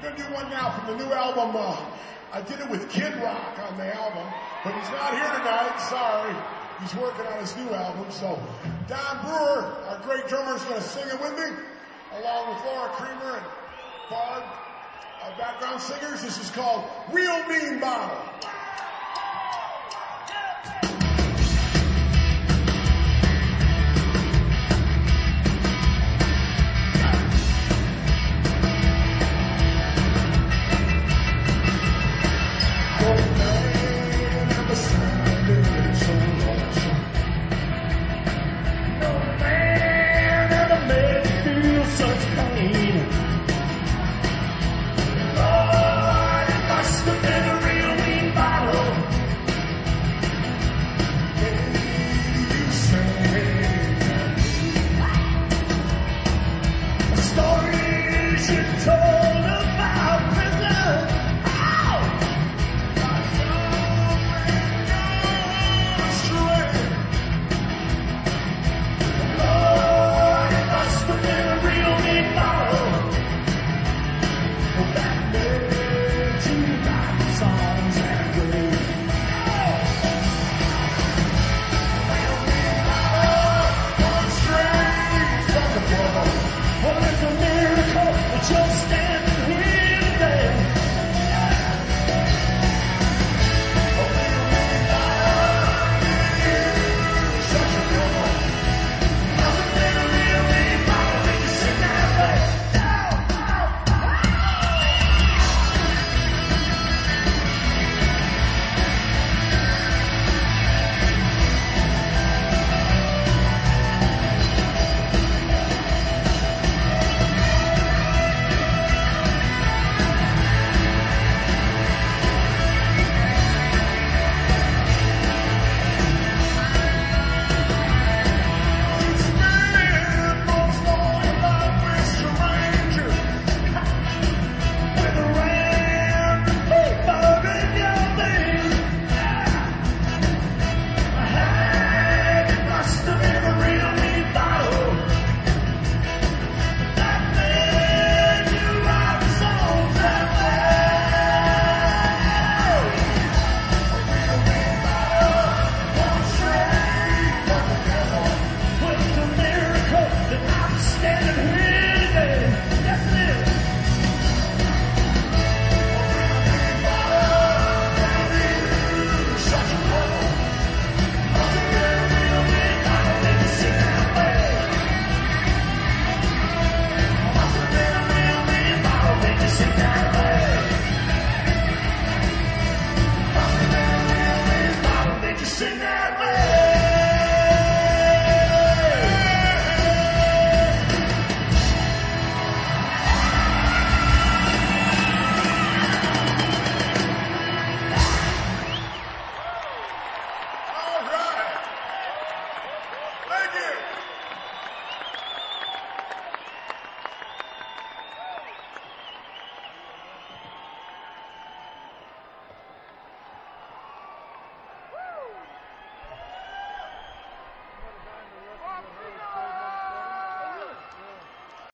gonna do one now from the new album. I did it with Kid Rock on the album, but he's not here tonight. Sorry. He's working on his new album. So Don Brewer, our great drummer, is gonna sing it with me, along with Laura Creamer and Bard, our background singers. This is called Real Mean Bottle. Just